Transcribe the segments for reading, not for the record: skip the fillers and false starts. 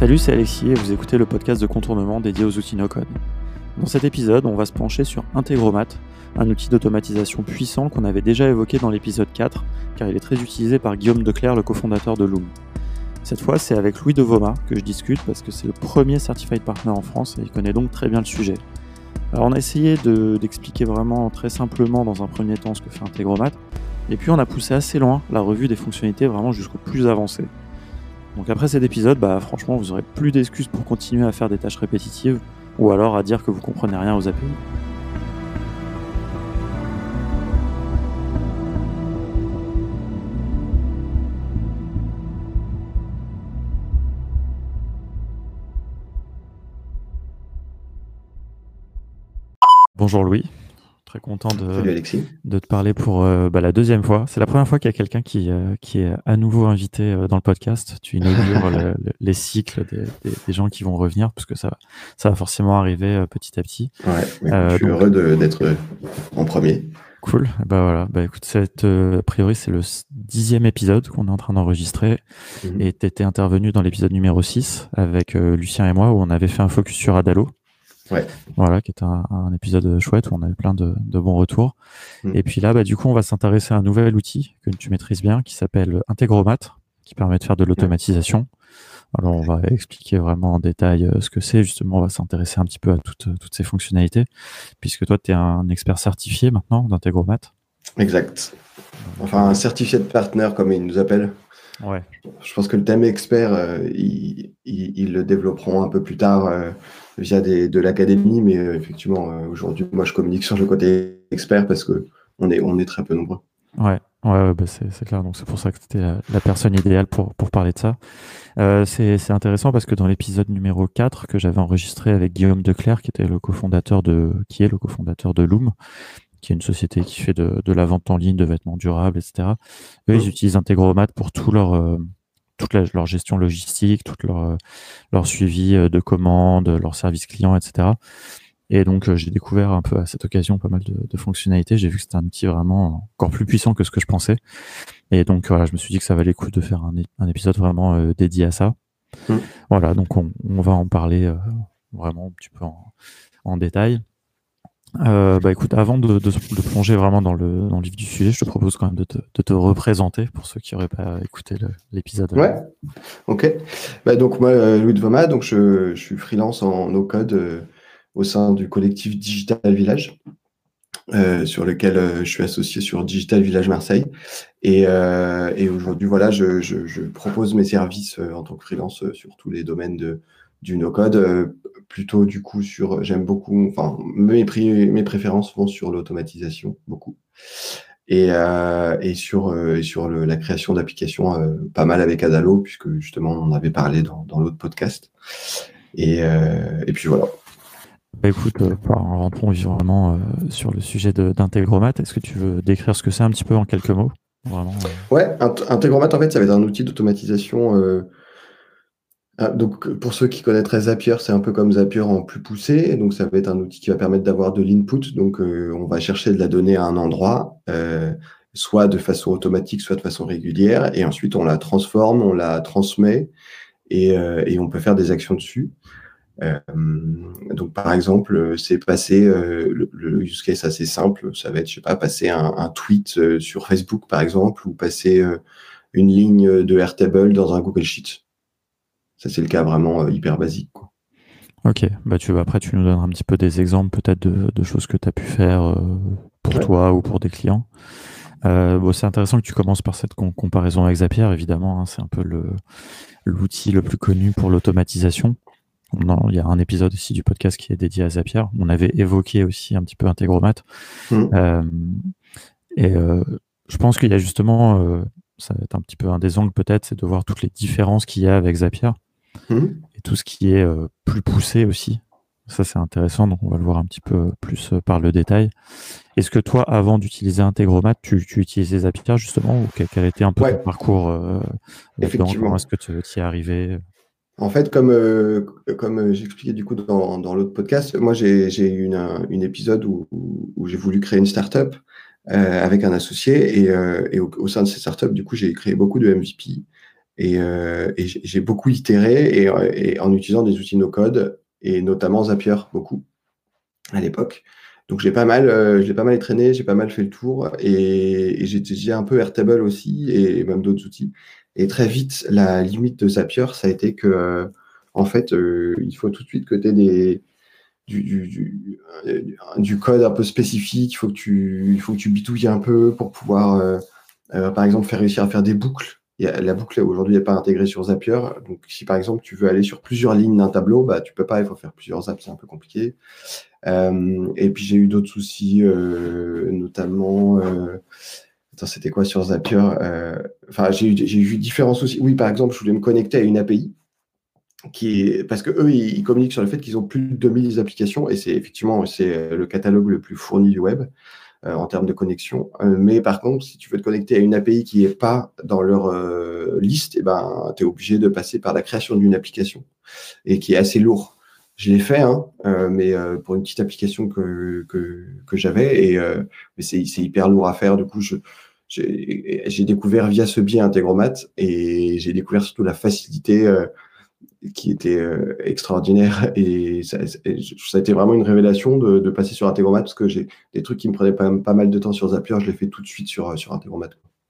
Salut, c'est Alexis et vous écoutez le podcast de contournement dédié aux outils no-code. Dans cet épisode, on va se pencher sur Integromat, un outil d'automatisation puissant qu'on avait déjà évoqué dans l'épisode 4, car il est très utilisé par Guillaume Declercq, le cofondateur de Loom. Cette fois, c'est avec Louis Devoma que je discute parce que c'est le premier Certified Partner en France et il connaît donc très bien le sujet. Alors on a essayé d'expliquer vraiment très simplement dans un premier temps ce que fait Integromat, et puis on a poussé assez loin la revue des fonctionnalités vraiment jusqu'au plus avancé. Donc après cet épisode, franchement, vous aurez plus d'excuses pour continuer à faire des tâches répétitives ou alors à dire que vous comprenez rien aux API. Bonjour Louis, très content Salut Alexis. de te parler pour la deuxième fois. C'est la première fois qu'il y a quelqu'un qui est à nouveau invité dans le podcast. Tu inaugures les cycles des gens qui vont revenir, parce que ça va forcément arriver petit à petit. Ouais, je suis heureux d'être en premier. Cool. Voilà. Écoute, a priori, c'est le 10e épisode qu'on est en train d'enregistrer. Et tu étais intervenu dans l'épisode numéro 6 avec Lucien et moi, où on avait fait un focus sur Adalo. Ouais. Voilà, qui est un épisode chouette où on a eu plein de bons retours. Et puis là, du coup, on va s'intéresser à un nouvel outil que tu maîtrises bien, qui s'appelle Integromat, qui permet de faire de l'automatisation. Alors, on va expliquer vraiment en détail ce que c'est. Justement, on va s'intéresser un petit peu à toutes ces fonctionnalités, puisque toi, tu es un expert certifié maintenant d'Integromat. Exact. Enfin, un certifié de partner, comme ils nous appellent. Ouais. Je pense que le thème expert, ils le développeront un peu plus tard via de l'académie, mais effectivement, aujourd'hui, moi, je communique sur le côté expert parce que on est très peu nombreux. Ouais, c'est clair. Donc, c'est pour ça que tu étais la personne idéale pour parler de ça. C'est intéressant parce que dans l'épisode numéro 4 que j'avais enregistré avec Guillaume Declercq, qui est le cofondateur de Loom, qui est une société qui fait de la vente en ligne de vêtements durables, etc. Eux, ils utilisent Integromat pour toute leur gestion logistique, tout leur suivi de commandes, leur service client, etc. Et donc, j'ai découvert un peu à cette occasion pas mal de fonctionnalités. J'ai vu que c'était un outil vraiment encore plus puissant que ce que je pensais. Et donc, voilà, je me suis dit que ça valait le coup de faire un épisode vraiment dédié à ça. Voilà, donc on va en parler vraiment un petit peu en détail. Écoute, avant de plonger vraiment dans le vif du sujet, je te propose quand même de te représenter pour ceux qui n'auraient pas écouté l'épisode. Ouais, ok. Donc moi, Louis Devoma, donc je suis freelance en no-code au sein du collectif Digital Village, sur lequel je suis associé sur Digital Village Marseille. Et aujourd'hui, voilà, je propose mes services en tant que freelance sur tous les domaines du no-code, plutôt du coup j'aime beaucoup, enfin mes préférences vont sur l'automatisation, beaucoup. Et sur la création d'applications, pas mal avec Adalo, puisque justement on en avait parlé dans l'autre podcast. Et puis voilà. Écoute, rentrons vraiment sur le sujet d'Integromat. Est-ce que tu veux décrire ce que c'est un petit peu en quelques mots? Vraiment, Ouais, Integromat, en fait, ça va être un outil d'automatisation. Donc, pour ceux qui connaîtraient Zapier, c'est un peu comme Zapier en plus poussé. Donc, ça va être un outil qui va permettre d'avoir de l'input. Donc, on va chercher de la donnée à un endroit, soit de façon automatique, soit de façon régulière. Et ensuite, on la transforme, on la transmet et on peut faire des actions dessus. Donc, par exemple, c'est passer, le use case assez simple, ça va être, je sais pas, passer un tweet sur Facebook, par exemple, ou passer une ligne de Airtable dans un Google Sheet. Ça, c'est le cas vraiment hyper basique, quoi. Ok, après tu nous donneras un petit peu des exemples peut-être de choses que tu as pu faire pour toi ou pour des clients. C'est intéressant que tu commences par cette comparaison avec Zapier, évidemment, hein, c'est un peu l'outil le plus connu pour l'automatisation. Il y a un épisode aussi du podcast qui est dédié à Zapier. On avait évoqué aussi un petit peu Integromat. Je pense qu'il y a justement, ça va être un petit peu un des angles peut-être, c'est de voir toutes les différences qu'il y a avec Zapier et tout ce qui est plus poussé aussi. Ça, c'est intéressant, donc on va le voir un petit peu plus par le détail. Est-ce que toi, avant d'utiliser Integromat, tu utilisais Zapier justement, ou quel était un peu ton parcours là-dedans? Comment est-ce que tu y es arrivé? En fait, comme j'expliquais du coup dans l'autre podcast, moi j'ai eu une épisode où j'ai voulu créer une startup avec un associé et au sein de cette startup, du coup, j'ai créé beaucoup de MVP Et j'ai beaucoup itéré et en utilisant des outils no-code et notamment Zapier beaucoup à l'époque. Donc je l'ai pas mal entraîné, j'ai pas mal fait le tour et j'ai utilisé un peu Airtable aussi et même d'autres outils. Et très vite, la limite de Zapier, ça a été que en fait, il faut tout de suite que tu aies du code un peu spécifique. Il faut que tu bidouilles un peu pour pouvoir, par exemple, réussir à faire des boucles. La boucle aujourd'hui n'est pas intégrée sur Zapier. Donc, si par exemple tu veux aller sur plusieurs lignes d'un tableau, bah, tu peux pas, il faut faire plusieurs apps, c'est un peu compliqué. Et puis j'ai eu d'autres soucis, notamment. Attends, c'était quoi sur Zapier? Enfin, j'ai eu différents soucis. Oui, par exemple, je voulais me connecter à une API parce que eux, ils communiquent sur le fait qu'ils ont plus de 2000 applications et c'est le catalogue le plus fourni du web en termes de connexion. Mais par contre, si tu veux te connecter à une API qui n'est pas dans leur liste, eh ben, tu es obligé de passer par la création d'une application et qui est assez lourd. Je l'ai fait, hein, mais pour une petite application que j'avais, mais c'est hyper lourd à faire. Du coup, j'ai découvert via ce biais Integromat et j'ai découvert surtout la facilité qui était extraordinaire. Et ça a été vraiment une révélation de passer sur Integromat parce que j'ai des trucs qui me prenaient pas mal de temps sur Zapier, je l'ai fait tout de suite sur Integromat.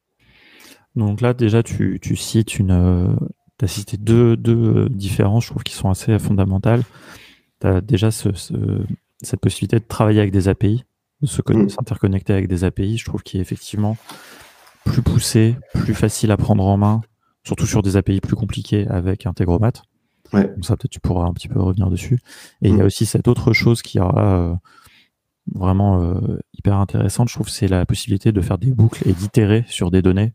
Donc là, déjà, tu cites t'as cité deux différences, je trouve, qui sont assez fondamentales. Tu as déjà cette possibilité de travailler avec des API, de s'interconnecter avec des API, je trouve, qui est effectivement plus poussé, plus facile à prendre en main, surtout sur des API plus compliqués avec Integromat. Ouais. Donc ça, peut-être tu pourras un petit peu revenir dessus. Et il y a aussi cette autre chose qui aura vraiment hyper intéressante, je trouve, c'est la possibilité de faire des boucles et d'itérer sur des données.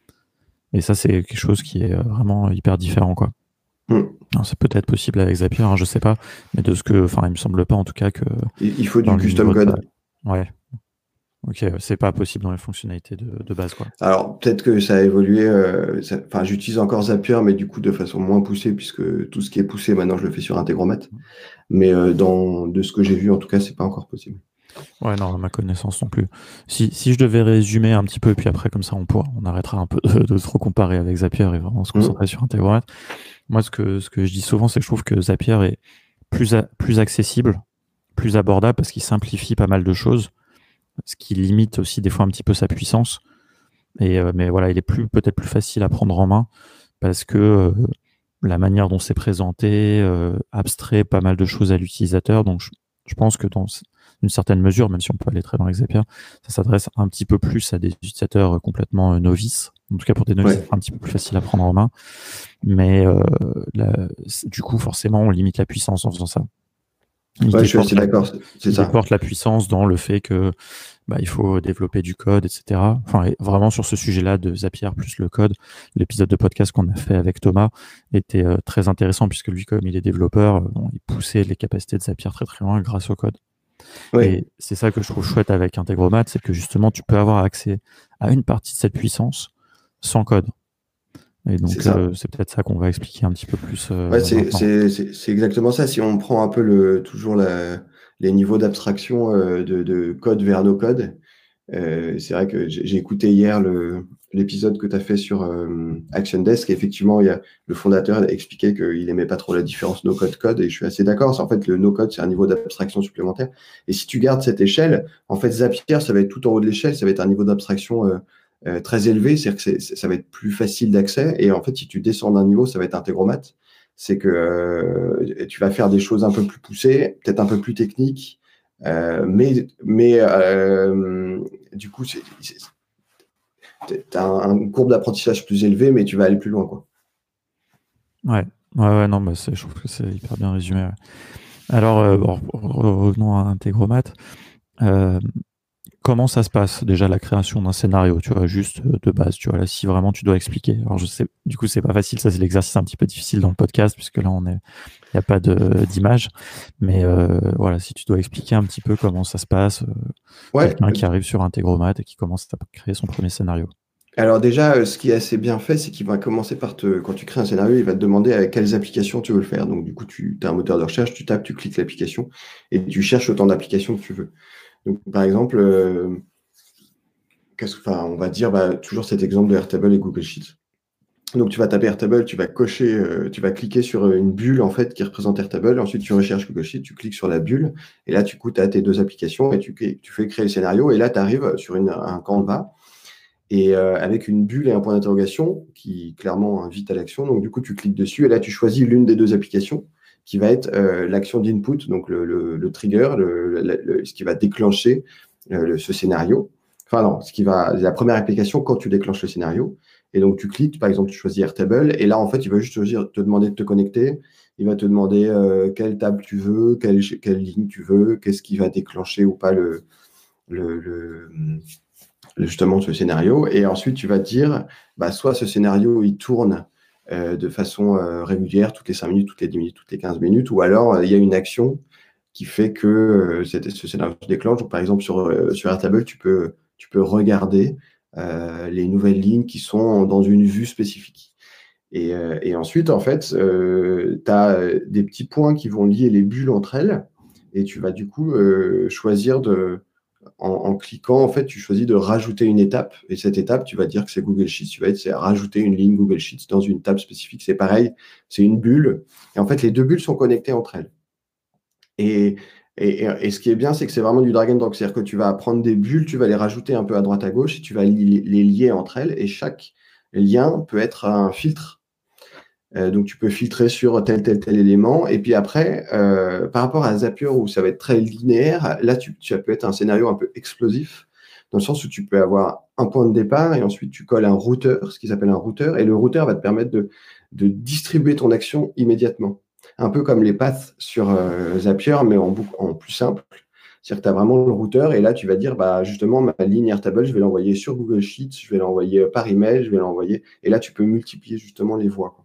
Et ça, c'est quelque chose qui est vraiment hyper différent, quoi. Alors, c'est peut-être possible avec Zapier, hein, je sais pas, mais il me semble pas en tout cas que. Il faut du custom code. Ouais. Ok, c'est pas possible dans les fonctionnalités de base, quoi. Alors peut-être que ça a évolué. Enfin, j'utilise encore Zapier, mais du coup de façon moins poussée, puisque tout ce qui est poussé maintenant, je le fais sur Integromat. Mais de ce que j'ai vu, en tout cas, c'est pas encore possible. Ouais, non, à ma connaissance non plus. Si je devais résumer un petit peu, puis après, comme ça, on arrêtera un peu de trop comparer avec Zapier et vraiment se concentrer sur Integromat. Moi, ce que je dis souvent, c'est que je trouve que Zapier est plus accessible, plus abordable, parce qu'il simplifie pas mal de choses, ce qui limite aussi des fois un petit peu sa puissance. Mais voilà, il est peut-être plus facile à prendre en main, parce que la manière dont c'est présenté abstrait pas mal de choses à l'utilisateur. Donc, je pense que dans une certaine mesure, même si on peut aller très loin avec Zapier, ça s'adresse un petit peu plus à des utilisateurs complètement novices. En tout cas, pour des novices, c'est un petit peu plus facile à prendre en main. Mais du coup, forcément, on limite la puissance en faisant ça. Je suis assez d'accord. C'est ça. Il déporte la puissance dans le fait que il faut développer du code, etc. Enfin, vraiment sur ce sujet-là de Zapier plus le code, l'épisode de podcast qu'on a fait avec Thomas était très intéressant puisque lui, comme il est développeur, il poussait les capacités de Zapier très très loin grâce au code. Oui. Et c'est ça que je trouve chouette avec Integromat, c'est que justement, tu peux avoir accès à une partie de cette puissance sans code. Et donc, c'est peut-être ça qu'on va expliquer un petit peu plus. C'est exactement ça. Si on prend un peu toujours les niveaux d'abstraction de code vers no code, c'est vrai que j'ai écouté hier l'épisode que tu as fait sur Action Desk. Et effectivement, le fondateur expliquait qu'il n'aimait pas trop la différence no-code-code. Et je suis assez d'accord. En fait, le no-code, c'est un niveau d'abstraction supplémentaire. Et si tu gardes cette échelle, en fait, Zapier, ça va être tout en haut de l'échelle. Ça va être un niveau d'abstraction très élevé. C'est-à-dire que ça va être plus facile d'accès. Et en fait, si tu descends d'un niveau, ça va être Integromat. C'est que tu vas faire des choses un peu plus poussées, peut-être un peu plus techniques. Mais du coup, tu as une courbe d'apprentissage plus élevée, mais tu vas aller plus loin, quoi. Ouais, non, je trouve que c'est hyper bien résumé. Ouais. Alors, revenons à Integromat. Comment ça se passe déjà la création d'un scénario, tu vois, juste de base, tu vois, là, si vraiment tu dois expliquer. Alors je sais, du coup, c'est pas facile, ça c'est l'exercice un petit peu difficile dans le podcast, puisque là, il n'y a pas d'image. Mais voilà, si tu dois expliquer un petit peu comment ça se passe, quelqu'un qui arrive sur Integromat et qui commence à créer son premier scénario. Alors déjà, ce qui est assez bien fait, c'est qu'il va commencer par quand tu crées un scénario, il va te demander avec quelles applications tu veux le faire. Donc du coup, tu as un moteur de recherche, tu tapes, tu cliques l'application et tu cherches autant d'applications que tu veux. Donc par exemple, on va dire toujours cet exemple de Airtable et Google Sheets. Donc, tu vas taper Airtable, tu vas tu vas cliquer sur une bulle en fait qui représente Airtable. Ensuite, tu recherches Google Sheet, tu cliques sur la bulle. Et là, tu as tes deux applications et tu fais créer le scénario. Et là, tu arrives sur un Canva et avec une bulle et un point d'interrogation qui clairement invite à l'action. Donc, du coup, tu cliques dessus et là, tu choisis l'une des deux applications qui va être l'action d'input, donc le trigger, ce qui va déclencher ce scénario. Enfin, non, la première application quand tu déclenches le scénario. Et donc, tu cliques, par exemple, tu choisis Airtable. Et là, en fait, il va juste te demander de te connecter. Il va te demander quelle table tu veux, quelle ligne tu veux, qu'est-ce qui va déclencher ou pas justement ce scénario. Et ensuite, tu vas te dire, soit ce scénario, il tourne de façon régulière, toutes les 5 minutes, toutes les 10 minutes, toutes les 15 minutes, ou alors il y a une action qui fait que ce scénario se déclenche. Donc, par exemple, sur Airtable, tu peux regarder les nouvelles lignes qui sont dans une vue spécifique. Et ensuite, en fait, tu as des petits points qui vont lier les bulles entre elles. Et tu vas du coup choisir en cliquant, en fait, tu choisis de rajouter une étape. Et cette étape, tu vas dire que c'est Google Sheets. C'est rajouter une ligne Google Sheets dans une table spécifique. C'est pareil, c'est une bulle. Et en fait, les deux bulles sont connectées entre elles. Et ce qui est bien, c'est que c'est vraiment du drag and drop. C'est-à-dire que tu vas prendre des bulles, tu vas les rajouter un peu à droite à gauche et tu vas les lier entre elles. Et chaque lien peut être un filtre. Donc, tu peux filtrer sur tel élément. Et puis après, par rapport à Zapier, où ça va être très linéaire, là, ça peut être un scénario un peu explosif, dans le sens où tu peux avoir un point de départ et ensuite tu colles un routeur, ce qui s'appelle un routeur. Et le routeur va te permettre de distribuer ton action immédiatement. Un peu comme les paths sur Zapier, mais en plus simple. C'est-à-dire que tu as vraiment le routeur et là, tu vas dire, justement, ma ligne Airtable, je vais l'envoyer sur Google Sheets, je vais l'envoyer par email, je vais l'envoyer. Et là, tu peux multiplier justement les voies, quoi.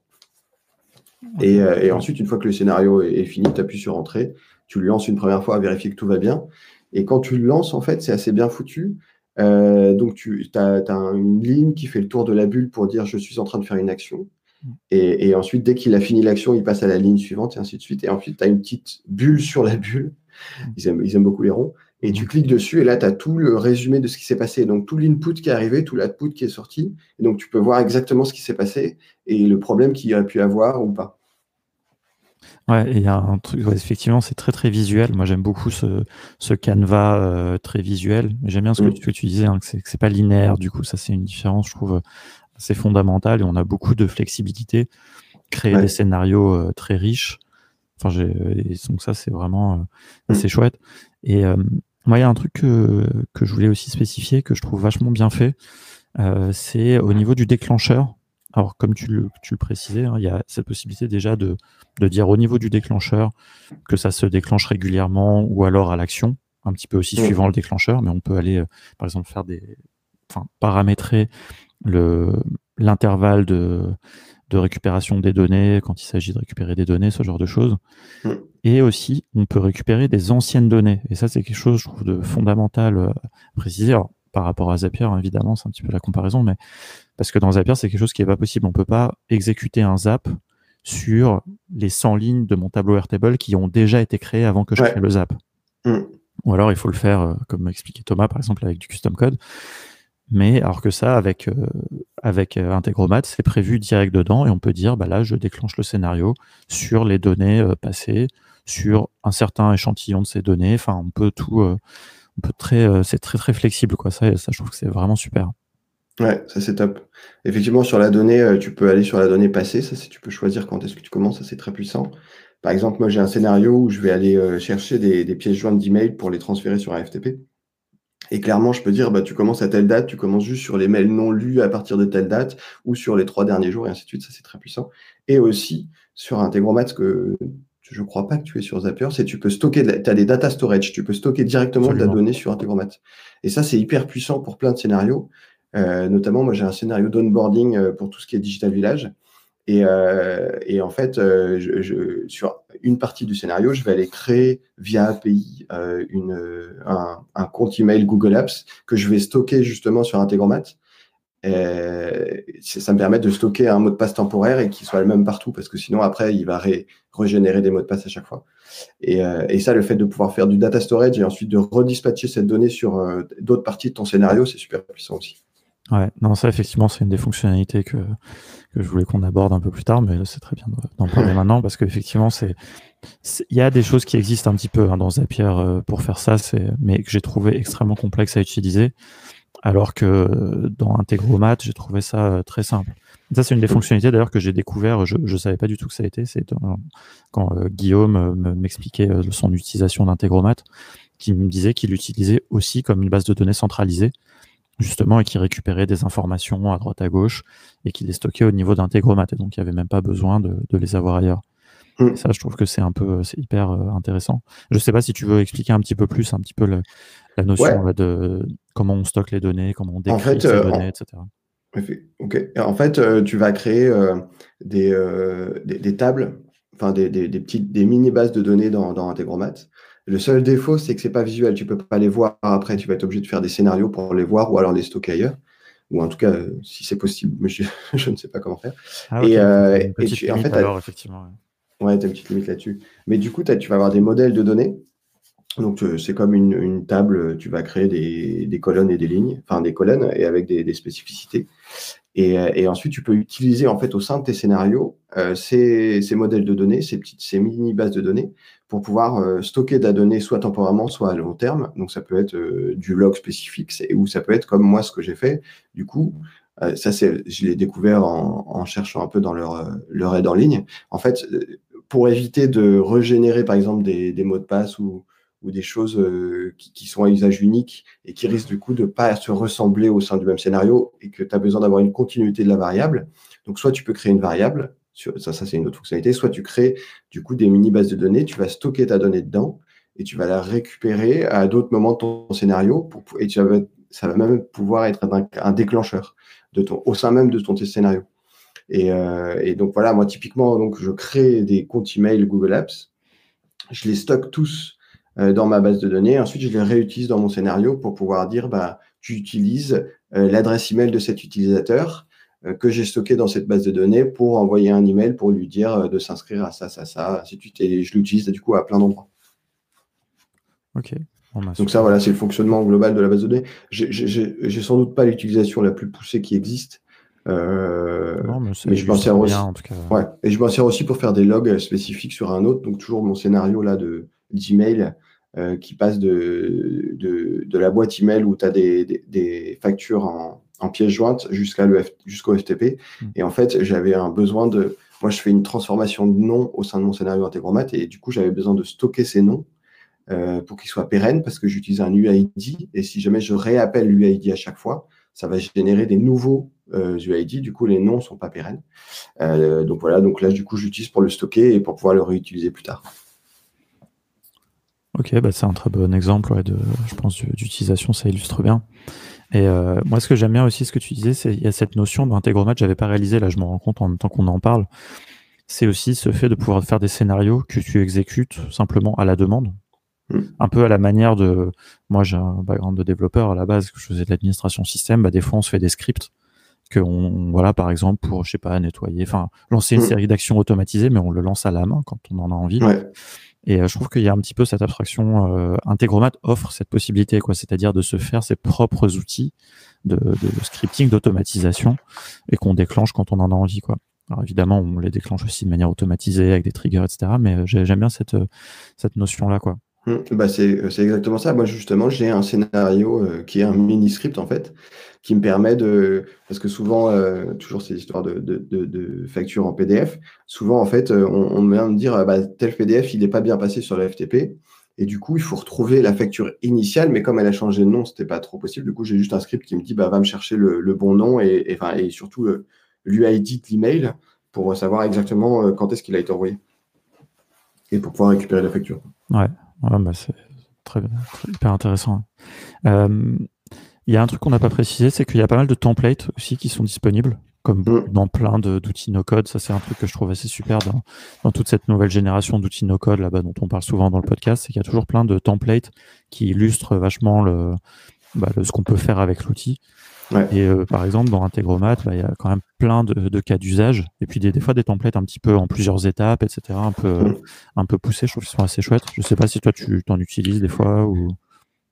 Et ensuite, une fois que le scénario est fini, tu appuies sur Entrée, tu le lances une première fois à vérifier que tout va bien. Et quand tu le lances, en fait, c'est assez bien foutu. Donc, tu as une ligne qui fait le tour de la bulle pour dire « je suis en train de faire une action ». Et ensuite, dès qu'il a fini l'action, il passe à la ligne suivante et ainsi de suite. Et ensuite, tu as une petite bulle sur la bulle. Ils aiment beaucoup les ronds. Et tu cliques dessus et là, tu as tout le résumé de ce qui s'est passé. Donc, tout l'input qui est arrivé, tout l'output qui est sorti. Et donc, tu peux voir exactement ce qui s'est passé et le problème qu'il y aurait pu avoir ou pas. Ouais, et il y a un truc, effectivement, c'est très très visuel. Moi, j'aime beaucoup ce Canva très visuel. J'aime bien ce que tu disais, hein, que c'est pas linéaire. Du coup, ça, c'est une différence, je trouve, assez fondamentale. Et on a beaucoup de flexibilité. Créer des scénarios très riches. Enfin, donc ça, c'est vraiment assez chouette. Et moi, il y a un truc que je voulais aussi spécifier, que je trouve vachement bien fait. C'est au niveau du déclencheur. Alors, comme tu le précisais, hein, il y a cette possibilité déjà de dire au niveau du déclencheur que ça se déclenche régulièrement ou alors à l'action, un petit peu aussi suivant le déclencheur, mais on peut aller, par exemple, paramétrer l'intervalle de récupération des données quand il s'agit de récupérer des données, ce genre de choses. Et aussi, on peut récupérer des anciennes données. Et ça, c'est quelque chose, je trouve, de fondamental à préciser. Alors, par rapport à Zapier, évidemment, c'est un petit peu la comparaison, mais parce que dans Zapier, c'est quelque chose qui n'est pas possible. On ne peut pas exécuter un zap sur les 100 lignes de mon tableau Airtable qui ont déjà été créées avant que je crée le zap. Ou alors, il faut le faire, comme expliquait Thomas, par exemple, avec du custom code. Mais alors que ça, avec Integromat, c'est prévu direct dedans et on peut dire, là, je déclenche le scénario sur les données passées, sur un certain échantillon de ces données. Enfin, on peut tout... c'est très très flexible, quoi. Ça, je trouve que c'est vraiment super. Ouais, ça c'est top. Effectivement, sur la donnée, tu peux aller sur la donnée passée. Ça, tu peux choisir quand est-ce que tu commences. Ça, c'est très puissant. Par exemple, moi, j'ai un scénario où je vais aller chercher des pièces jointes d'email pour les transférer sur un FTP. Et clairement, je peux dire, tu commences à telle date, tu commences juste sur les mails non lus à partir de telle date ou sur les 3 derniers jours et ainsi de suite. Ça, c'est très puissant. Et aussi, sur Integromat, que je ne crois pas que tu es sur Zapier, c'est tu peux stocker, tu as des data storage, tu peux stocker directement de la donnée sur Integromat. Et ça, c'est hyper puissant pour plein de scénarios. Notamment, moi, j'ai un scénario d'onboarding pour tout ce qui est Digital Village. Et en fait, sur une partie du scénario, je vais aller créer via API un compte email Google Apps que je vais stocker justement sur Integromat. Ça me permet de stocker un mot de passe temporaire et qu'il soit le même partout parce que sinon, après, il va régénérer des mots de passe à chaque fois. Et ça, le fait de pouvoir faire du data storage et ensuite de redispatcher cette donnée sur d'autres parties de ton scénario, c'est super puissant aussi. Ouais, non, ça, effectivement, c'est une des fonctionnalités que je voulais qu'on aborde un peu plus tard, mais là, c'est très bien d'en parler maintenant parce qu'effectivement, il y a des choses qui existent un petit peu dans Zapier pour faire ça, mais que j'ai trouvé extrêmement complexe à utiliser, alors que dans Integromat, j'ai trouvé ça très simple. Ça, c'est une des fonctionnalités d'ailleurs que j'ai découvert. Je ne savais pas du tout que ça a été. C'est quand Guillaume m'expliquait son utilisation d'Integromat, qui me disait qu'il l'utilisait aussi comme une base de données centralisée, justement, et qui récupérait des informations à droite à gauche et qui les stockait au niveau d'Integromat. Et donc, il n'y avait même pas besoin de les avoir ailleurs. Et ça, je trouve que c'est hyper intéressant. Je ne sais pas si tu veux expliquer un petit peu plus, un petit peu la notion là, de comment on stocke les données, comment on décrit ces données, etc. Ok. En fait, tu vas créer des tables, enfin des mini bases de données dans Integromat. Le seul défaut, c'est que c'est pas visuel. Tu peux pas les voir après. Tu vas être obligé de faire des scénarios pour les voir ou alors les stocker ailleurs. Ou en tout cas, si c'est possible, mais je ne sais pas comment faire. Ah, ok. Une petite limite, en fait, alors, effectivement. Ouais, tu as une petite limite là-dessus. Mais du coup, tu vas avoir des modèles de données. Donc, c'est comme une table, tu vas créer des colonnes et des lignes, enfin des colonnes et avec des spécificités. Et ensuite, tu peux utiliser en fait au sein de tes scénarios ces modèles de données, ces mini bases de données, pour pouvoir stocker de la donnée soit temporairement, soit à long terme. Donc, ça peut être du log spécifique, ou ça peut être comme moi ce que j'ai fait. Du coup, je l'ai découvert en cherchant un peu dans leur aide en ligne. En fait, pour éviter de régénérer, par exemple, des mots de passe ou des choses qui sont à usage unique et qui risquent du coup de ne pas se ressembler au sein du même scénario et que tu as besoin d'avoir une continuité de la variable. Donc, soit tu peux créer une variable, ça c'est une autre fonctionnalité, soit tu crées du coup des mini-bases de données, tu vas stocker ta donnée dedans et tu vas la récupérer à d'autres moments de ton scénario et ça va même pouvoir être un déclencheur au sein même de ton scénario. Et donc voilà, moi typiquement, donc, je crée des comptes email Google Apps, je les stocke tous dans ma base de données. Ensuite, je les réutilise dans mon scénario pour pouvoir dire, tu utilises l'adresse email de cet utilisateur que j'ai stocké dans cette base de données pour envoyer un email pour lui dire de s'inscrire à ça, ainsi de suite. Et je l'utilise du coup à plein d'endroits. Ok. Donc ça, voilà, c'est le fonctionnement global de la base de données. J'ai sans doute pas l'utilisation la plus poussée qui existe. Non, mais je m'en sers aussi. Bien, en tout cas. Ouais. Et je m'en sers aussi pour faire des logs spécifiques sur un autre. Donc toujours mon scénario là d'email qui passe de la boîte email où tu as des factures en pièces jointes jusqu'au FTP. Et en fait, j'avais un besoin moi, je fais une transformation de nom au sein de mon scénario Integromat et du coup, j'avais besoin de stocker ces noms pour qu'ils soient pérennes parce que j'utilise un UID et si jamais je réappelle l'UID à chaque fois, ça va générer des nouveaux UID. Du coup, les noms ne sont pas pérennes. Donc voilà, donc là, du coup, j'utilise pour le stocker et pour pouvoir le réutiliser plus tard. Ok, c'est un très bon exemple, je pense, d'utilisation, ça illustre bien. Et moi, ce que j'aime bien aussi, ce que tu disais, c'est qu'il y a cette notion d'Integromat, je n'avais pas réalisé, là je me rends compte en même temps qu'on en parle, c'est aussi ce fait de pouvoir faire des scénarios que tu exécutes simplement à la demande. Un peu à la manière de... Moi, j'ai un background de développeur à la base, que je faisais de l'administration système, des fois on se fait des scripts voilà, par exemple, pour, je sais pas, nettoyer, lancer une série d'actions automatisées, mais on le lance à la main quand on en a envie. Ouais. Et je trouve qu'il y a un petit peu cette abstraction. Integromat offre cette possibilité, c'est-à-dire de se faire ses propres outils de scripting, d'automatisation, et qu'on déclenche quand on en a envie, quoi. Alors évidemment, on les déclenche aussi de manière automatisée avec des triggers, etc. Mais j'aime bien cette notion-là, quoi. C'est exactement ça. Moi, justement, j'ai un scénario qui est un mini-script, en fait, qui me permet parce que souvent, toujours ces histoires de factures en PDF, souvent, en fait, on me vient me dire, tel PDF, il n'est pas bien passé sur le FTP. Et du coup, il faut retrouver la facture initiale, mais comme elle a changé de nom, c'était pas trop possible. Du coup, j'ai juste un script qui me dit, va me chercher le bon nom et surtout l'UID de l'email pour savoir exactement quand est-ce qu'il a été envoyé. Et pour pouvoir récupérer la facture. Ouais. C'est hyper intéressant. Il y a un truc qu'on n'a pas précisé, c'est qu'il y a pas mal de templates aussi qui sont disponibles, comme dans plein d'outils no-code. Ça, c'est un truc que je trouve assez super dans toute cette nouvelle génération d'outils no-code là-bas dont on parle souvent dans le podcast, c'est qu'il y a toujours plein de templates qui illustrent vachement ce qu'on peut faire avec l'outil. Ouais. Et par exemple, dans Integromat, il y a quand même plein de cas d'usage. Et puis des fois, des templates un petit peu en plusieurs étapes, etc. Un peu poussés. Je trouve qu'ils sont assez chouettes. Je ne sais pas si toi, tu t'en utilises des fois ou...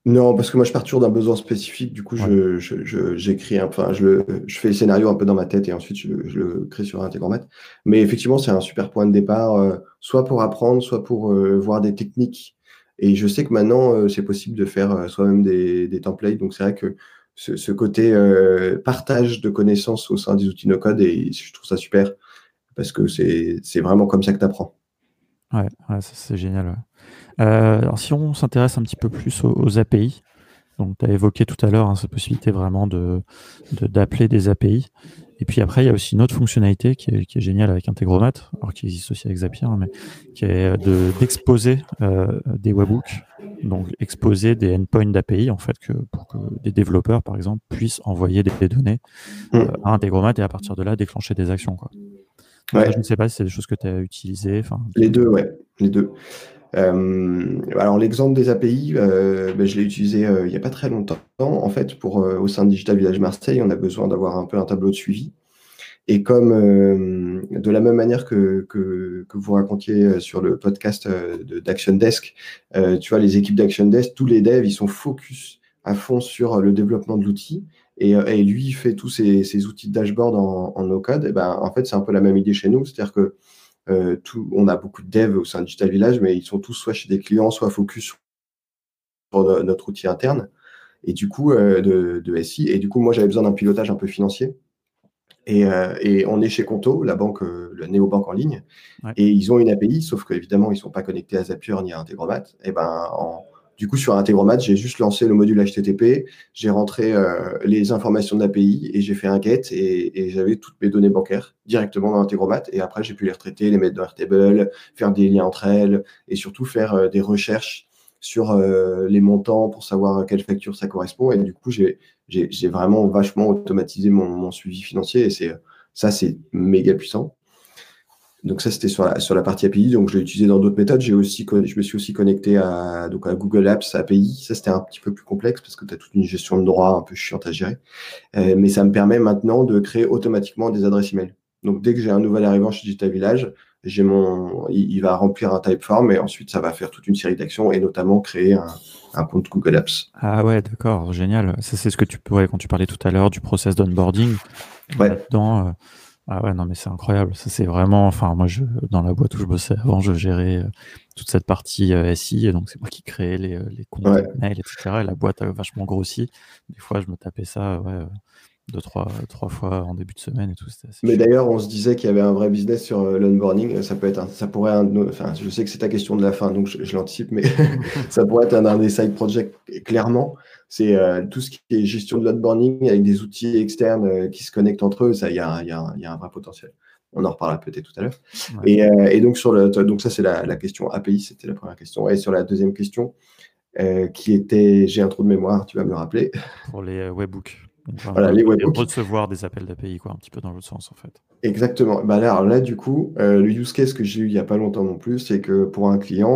Non, parce que moi je pars toujours d'un besoin spécifique, du coup Ouais, j'écris, enfin je fais le scénario un peu dans ma tête et ensuite je le crée sur Integromat. Mais effectivement, c'est un super point de départ, soit pour apprendre, soit pour voir des techniques. Et je sais que maintenant c'est possible de faire soi-même des templates, donc c'est vrai que ce côté partage de connaissances au sein des outils no-code, et je trouve ça super parce que c'est vraiment comme ça que tu apprends. ouais, ouais, ça, c'est génial. Ouais. Alors, si on s'intéresse un petit peu plus aux API, donc tu as évoqué tout à l'heure cette possibilité vraiment d'appeler des API. Et puis après, il y a aussi une autre fonctionnalité qui est géniale avec Integromat, alors qui existe aussi avec Zapier, mais qui est d'exposer des webhooks, donc exposer des endpoints d'API, en fait, pour que des développeurs, par exemple, puissent envoyer des données Mm. à Integromat et à partir de là, déclencher des actions, quoi. Donc ça, je ne Ouais, sais pas si c'est des choses que tu as utilisées. Enfin, les deux, ouais, les deux. Alors l'exemple des API, ben, je l'ai utilisé il n'y a pas très longtemps. En fait, au sein de Digital Village Marseille, on a besoin d'avoir un peu un tableau de suivi. Et comme de la même manière que vous racontiez sur le podcast d'Action Desk, tu vois, les équipes d'Action Desk, tous les devs, ils sont focus à fond sur le développement de l'outil. Et lui, il fait tous ces outils de dashboard en no-code. Et ben, en fait, c'est un peu la même idée chez nous. C'est-à-dire que on a beaucoup de devs au sein de Digital Village, mais ils sont tous soit chez des clients, soit focus sur notre outil interne, et du coup, de SI. Et du coup, moi, j'avais besoin d'un pilotage un peu financier. Et on est chez Conto, la banque, la néobanque en ligne, ouais. et ils ont une API, sauf qu'évidemment, ils ne sont pas connectés à Zapier ni à Integromat. Et ben, du coup, sur Integromat, j'ai juste lancé le module HTTP, j'ai rentré les informations de l'API et j'ai fait un get, et j'avais toutes mes données bancaires directement dans Integromat. Et après, j'ai pu les retraiter, les mettre dans Airtable, faire des liens entre elles, et surtout faire des recherches sur les montants pour savoir à quelle facture ça correspond. Et du coup, j'ai vraiment vachement automatisé mon suivi financier, et ça, c'est méga puissant. Donc ça, c'était sur la partie API. Donc je l'ai utilisé dans d'autres méthodes. Je me suis aussi connecté à Google Apps API. Ça, c'était un petit peu plus complexe parce que tu as toute une gestion de droit un peu chiante à gérer. Mais ça me permet maintenant de créer automatiquement des adresses email. Donc dès que j'ai un nouvel arrivant chez Digital Village, il va remplir un typeform, et ensuite ça va faire toute une série d'actions, et notamment créer un compte Google Apps. Ah ouais, d'accord, génial. Ça, c'est ce que quand tu parlais tout à l'heure du process d'onboarding. Ouais, Là-dedans, ah ouais, non, mais c'est incroyable. Ça, c'est vraiment, enfin, moi, dans la boîte où je bossais avant, je gérais toute cette partie SI, et donc c'est moi qui créais les comptes ouais. mail, etc. Et la boîte a vachement grossi. Des fois, je me tapais ça, ouais, deux, trois fois en début de semaine et tout. C'était assez Mais chiant. d'ailleurs, on se disait qu'il y avait un vrai business sur l'onboarding. Ça pourrait enfin, je sais que c'est ta question de la fin, donc je l'anticipe, mais ça pourrait être un des side projects, clairement. C'est tout ce qui est gestion de l'onboarding avec des outils externes qui se connectent entre eux. Ça, il y a un vrai potentiel. On en reparlera peut-être tout à l'heure. Ouais, Et donc, donc ça, c'est la question API, c'était la première question. Et sur la deuxième question, qui était, j'ai un trou de mémoire, tu vas me le rappeler. pour les webhooks. Donc, enfin, Voilà, les webhooks. recevoir des appels d'API, quoi, un petit peu dans l'autre sens, en fait. Exactement. Bah là, du coup, le use case que j'ai eu il n'y a pas longtemps non plus, c'est que pour un client,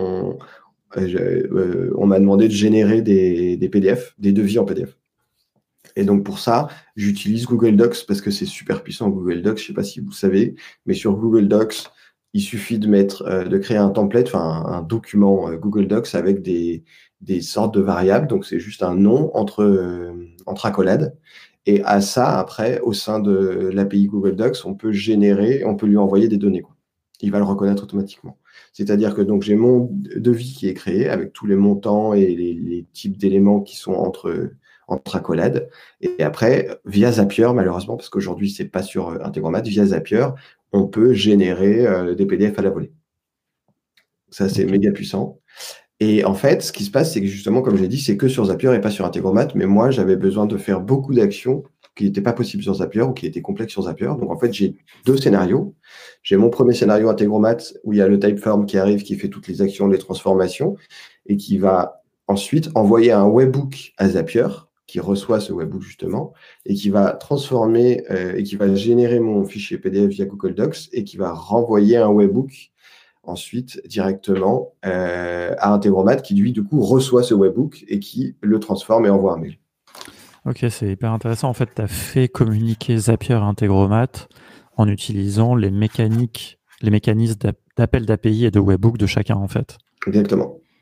on m'a demandé de générer des PDF, des devis en PDF. Et donc pour ça, j'utilise Google Docs parce que c'est super puissant, Google Docs. Je ne sais pas si vous savez, mais sur Google Docs, il suffit de créer un template, enfin un document Google Docs avec des sortes de variables. Donc c'est juste un nom entre accolades. Et à ça, après, au sein de l'API Google Docs, on peut lui envoyer des données, quoi. Il va le reconnaître automatiquement. C'est-à-dire que donc j'ai mon devis qui est créé avec tous les montants et les types d'éléments qui sont entre accolades. Et après, via Zapier, malheureusement, parce qu'aujourd'hui, c'est pas sur Integromat, via Zapier, on peut générer des PDF à la volée. Ça, c'est Ok. méga puissant. Et en fait, ce qui se passe, c'est que justement, comme j'ai dit, c'est que sur Zapier et pas sur Integromat. Mais moi, j'avais besoin de faire beaucoup d'actions qui n'étaient pas possibles sur Zapier ou qui étaient complexes sur Zapier. Donc, en fait, j'ai deux scénarios. J'ai mon premier scénario Integromat où il y a le Typeform qui arrive, qui fait toutes les actions, les transformations, et qui va ensuite envoyer un webhook à Zapier, qui reçoit ce webhook justement, et qui va transformer et qui va générer mon fichier PDF via Google Docs, et qui va renvoyer un webhook ensuite directement à Integromat, qui lui, du coup, reçoit ce webhook et qui le transforme et envoie un mail. Ok, c'est hyper intéressant. En fait, tu as fait communiquer Zapier et Integromat en utilisant les mécanismes d'appel d'API et de webhook de chacun, en fait. Exactement.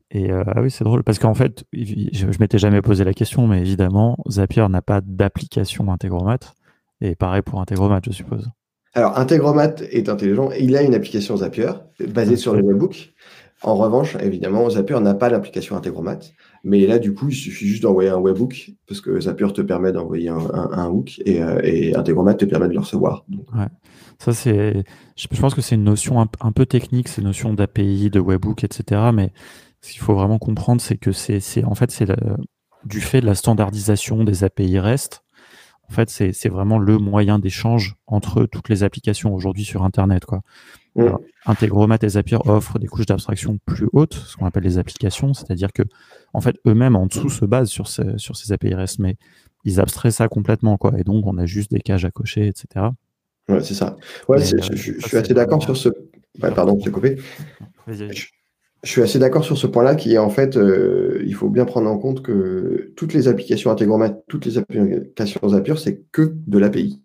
Et ah oui, c'est drôle parce qu'en fait, je m'étais jamais posé la question, mais évidemment, Zapier n'a pas d'application Integromat. Et pareil pour Integromat, je suppose. Alors, Integromat est intelligent. Il a une application Zapier basée sur le Ok. webbook. En revanche, évidemment, Zapier n'a pas l'application Integromat. Mais là, du coup, il suffit juste d'envoyer un webhook parce que Zapier te permet d'envoyer un hook et Integromat te permet de le recevoir. Donc, Ouais. Ça, je pense que c'est une notion un peu technique, ces notions d'API, de webhook, etc. Mais ce qu'il faut vraiment comprendre, c'est que en fait, du fait de la standardisation des API REST. En fait, c'est vraiment le moyen d'échange entre toutes les applications aujourd'hui sur Internet, quoi. Alors, Integromat et Zapier offrent des couches d'abstraction plus hautes, ce qu'on appelle les applications, c'est-à-dire que, en fait, eux-mêmes en dessous se basent sur ces API REST, mais ils abstraient ça complètement, quoi. Et donc, on a juste des cases à cocher, etc. ouais, c'est ça. Ouais, Mais je ça, suis c'est assez d'accord vraiment sur ce. Ouais, hyper pardon, je t'ai fondamental. coupé. Vas-y, vas-y. Je, je suis assez d'accord sur ce point-là, qui est en fait, il faut bien prendre en compte que toutes les applications Integromat, toutes les applications Zapier, c'est que de l'API.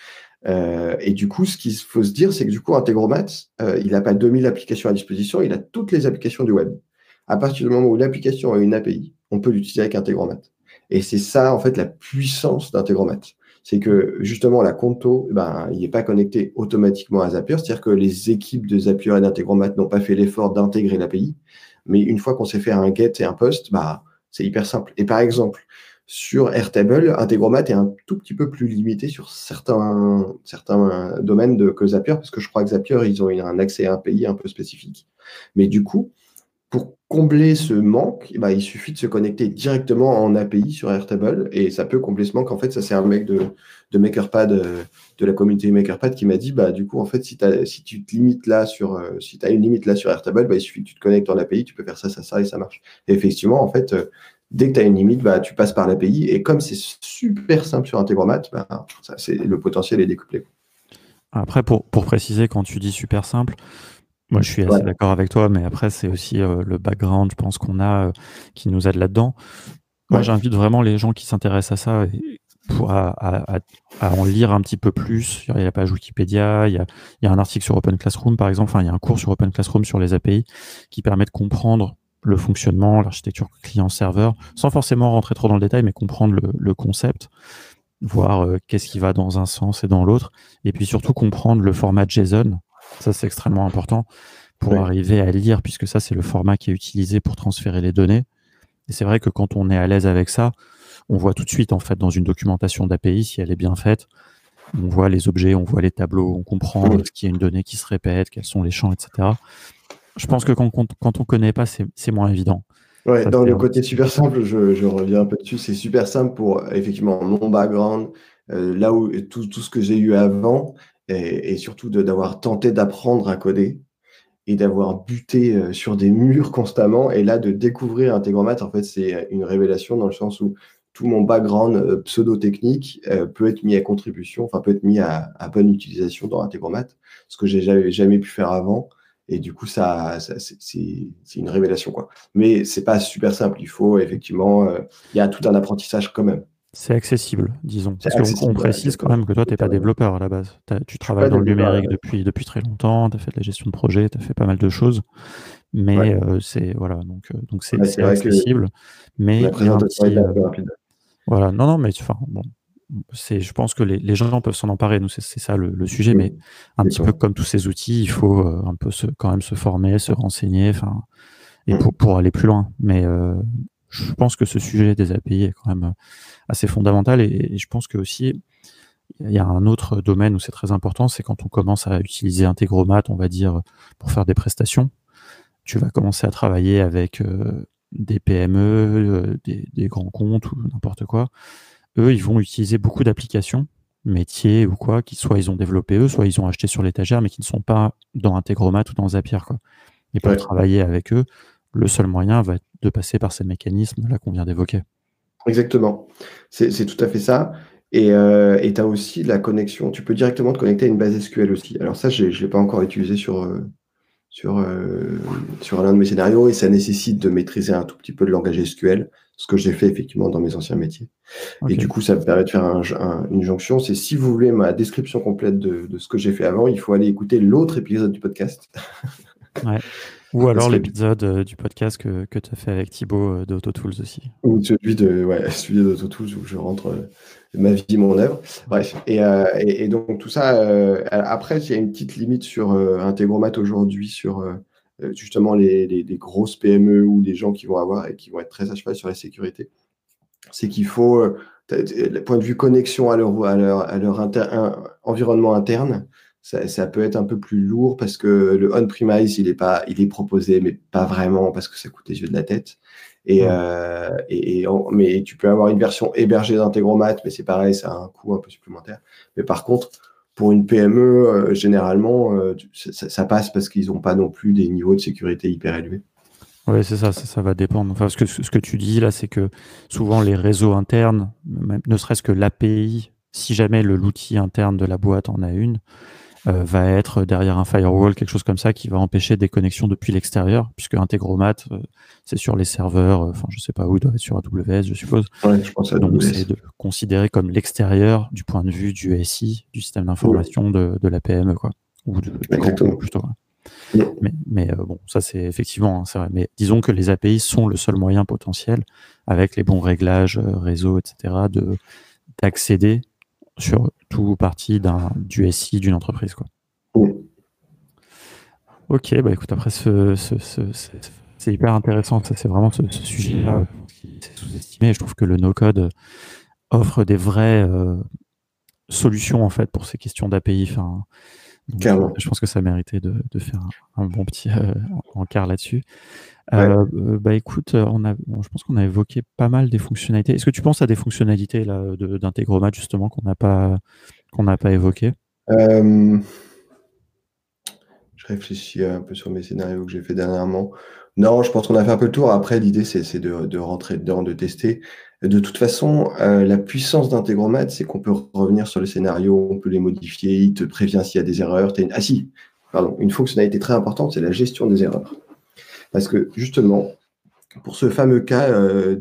Et du coup, ce qu'il faut se dire, c'est que du coup, Integromat, il n'a pas 2000 applications à disposition, il a toutes les applications du web. À partir du moment où l'application a une API, on peut l'utiliser avec Integromat. Et c'est ça, en fait, la puissance d'Integromat. C'est que justement, la Conto, ben, il n'est pas connecté automatiquement à Zapier, c'est-à-dire que les équipes de Zapier et d'Integromat n'ont pas fait l'effort d'intégrer l'API. Mais une fois qu'on sait faire un get et un post, bah, c'est hyper simple. Et par exemple, sur Airtable, Integromat est un tout petit peu plus limité sur certains domaines que Zapier, parce que je crois que Zapier, ils ont un accès à un pays un peu spécifique. Mais du coup, pour combler ce manque, bah, il suffit de se connecter directement en API sur Airtable et ça peut combler ce manque. En fait, ça c'est un mec de MakerPad, de la communauté MakerPad qui m'a dit, bah, du coup, en fait, si tu te limites là si tu as une limite là sur Airtable, bah, il suffit que tu te connectes en API, tu peux faire ça et ça marche. Et effectivement, en fait, dès que tu as une limite, bah, tu passes par l'API et comme c'est super simple sur Integromat, bah, le potentiel est décuplé. Après, pour préciser, quand tu dis super simple, moi, je suis Ouais, assez d'accord avec toi, mais après, c'est aussi le background, je pense, qu'on a qui nous aide là-dedans. Moi, ouais, j'invite vraiment les gens qui s'intéressent à ça à en lire un petit peu plus. Il y a la page Wikipédia, il y a un article sur Open Classroom, par exemple, enfin, il y a un cours sur Open Classroom sur les API qui permet de comprendre le fonctionnement, l'architecture client-serveur, sans forcément rentrer trop dans le détail, mais comprendre le concept, voir qu'est-ce qui va dans un sens et dans l'autre, et puis surtout comprendre le format JSON. Ça, c'est extrêmement important pour ouais. arriver à lire, puisque ça, c'est le format qui est utilisé pour transférer les données. Et c'est vrai que quand on est à l'aise avec ça, on voit tout de suite, en fait, dans une documentation d'API, si elle est bien faite, on voit les objets, on voit les tableaux, on comprend ce qu'il y a une donnée qui se répète, quels sont les champs, etc. Je pense que quand on connaît pas, c'est moins évident. Ouais, Ça, dans c'est le un côté petit peu. super simple, je reviens un peu dessus. C'est super simple pour effectivement mon background, là où tout ce que j'ai eu avant, et surtout d'avoir tenté d'apprendre à coder et d'avoir buté sur des murs constamment. Et là, de découvrir Integromat, en fait, c'est une révélation dans le sens où tout mon background pseudo-technique peut être mis à contribution, enfin peut être mis à bonne utilisation dans Integromat, ce que j'ai jamais pu faire avant. Et du coup, c'est une révélation, quoi. Mais c'est pas super simple. Il faut effectivement, il y a tout un apprentissage quand même. C'est accessible, disons. C'est Parce qu'on accessible, voilà, précise quand même exactement. que toi, tu n'es pas Totalement. développeur à la base. Tu Je suis pas travailles dans le développeur à la numérique base. depuis très longtemps, tu as fait de la gestion de projet, tu as fait pas mal de choses. Ouais. Mais c'est voilà, donc Ouais, c'est c'est vrai que accessible. Mais la il y a un présentation était petit. un peu rapide. Voilà, non, non, mais enfin, bon, je pense que les gens peuvent s'en emparer. Nous, c'est ça le sujet. Mais Mm. un petit peu Exactement. comme tous ces outils, il faut un peu quand même se former, se renseigner, enfin, et Mm. pour aller plus loin. Mais je pense que ce sujet des API est quand même assez fondamental. Et je pense que aussi, il y a un autre domaine où c'est très important, c'est quand on commence à utiliser Integromat, on va dire, pour faire des prestations. Tu vas commencer à travailler avec des PME, des grands comptes ou n'importe quoi. Eux, ils vont utiliser beaucoup d'applications métiers ou quoi, qui soit ils ont développé eux, soit ils ont acheté sur l'étagère, mais qui ne sont pas dans Integromat ou dans Zapier, quoi. Et pour Ouais. travailler avec eux, le seul moyen va être de passer par ces mécanismes-là qu'on vient d'évoquer. Exactement. C'est tout à fait ça. Et tu as aussi la connexion. Tu peux directement te connecter à une base SQL aussi. Alors ça, je ne l'ai pas encore utilisé sur, euh, sur l'un de mes scénarios et ça nécessite de maîtriser un tout petit peu le langage SQL, ce que j'ai fait effectivement dans mes anciens métiers. Et Ok. du coup, ça me permet de faire une jonction. C'est si vous voulez ma description complète de ce que j'ai fait avant, il faut aller écouter l'autre épisode du podcast. Ouais. Ou Ça alors serait bien. l'épisode du podcast que tu as fait avec Thibaut d'AutoTools aussi. Ou celui d'AutoTools où je rentre ma vie, mon œuvre. Ouais. Bref. Et donc tout ça, après, il y a une petite limite sur Integromat aujourd'hui, sur justement les grosses PME ou les gens qui vont avoir et qui vont être très à cheval sur la sécurité. C'est qu'il faut, le point de vue connexion à leur environnement interne, ça peut être un peu plus lourd parce que le on-premise, il est proposé, mais pas vraiment parce que ça coûte les yeux de la tête. Ouais. Mais tu peux avoir une version hébergée d'Integromat, mais c'est pareil, ça a un coût un peu supplémentaire. Mais par contre, pour une PME, généralement, ça passe parce qu'ils n'ont pas non plus des niveaux de sécurité hyper élevés. Ouais, c'est ça, ça va dépendre. Enfin, ce que tu dis là, c'est que souvent les réseaux internes, même, ne serait-ce que l'API, si jamais l'outil interne de la boîte en a une, va être derrière un firewall, quelque chose comme ça, qui va empêcher des connexions depuis l'extérieur, puisque Integromat, c'est sur les serveurs, enfin, je sais pas où, il doit être sur AWS, je suppose. Ouais, je pense à Donc, c'est AWS. de considérer comme l'extérieur du point de vue du SI, du système d'information de la PME, quoi, ou du grand groupe Exactement. plutôt. Mm. Mais bon, ça c'est effectivement, hein, c'est vrai. Mais disons que les API sont le seul moyen potentiel, avec les bons réglages réseau, etc., d'accéder sur tout partie du SI d'une entreprise, quoi. Mm. Ok, bah écoute, après c'est hyper intéressant. Ça, c'est vraiment ce sujet-là qui est sous-estimé. Je trouve que le no-code offre des vraies solutions en fait pour ces questions d'API. Enfin, donc, Clairement. je pense que ça méritait de faire un bon petit encart là-dessus. Ouais. Bah écoute, bon, je pense qu'on a évoqué pas mal des fonctionnalités. Est-ce que tu penses à des fonctionnalités là d'Integromat justement qu'on n'a pas évoquées? Euh, je réfléchis un peu sur mes scénarios que j'ai fait dernièrement. Non, je pense qu'on a fait un peu le tour. Après, l'idée, c'est de rentrer dedans, de tester. De toute façon, la puissance d'Integromat, c'est qu'on peut revenir sur le scénario, on peut les modifier, il te prévient s'il y a des erreurs. Ah si, pardon, une fonctionnalité très importante, c'est la gestion des erreurs. Parce que justement, pour ce fameux cas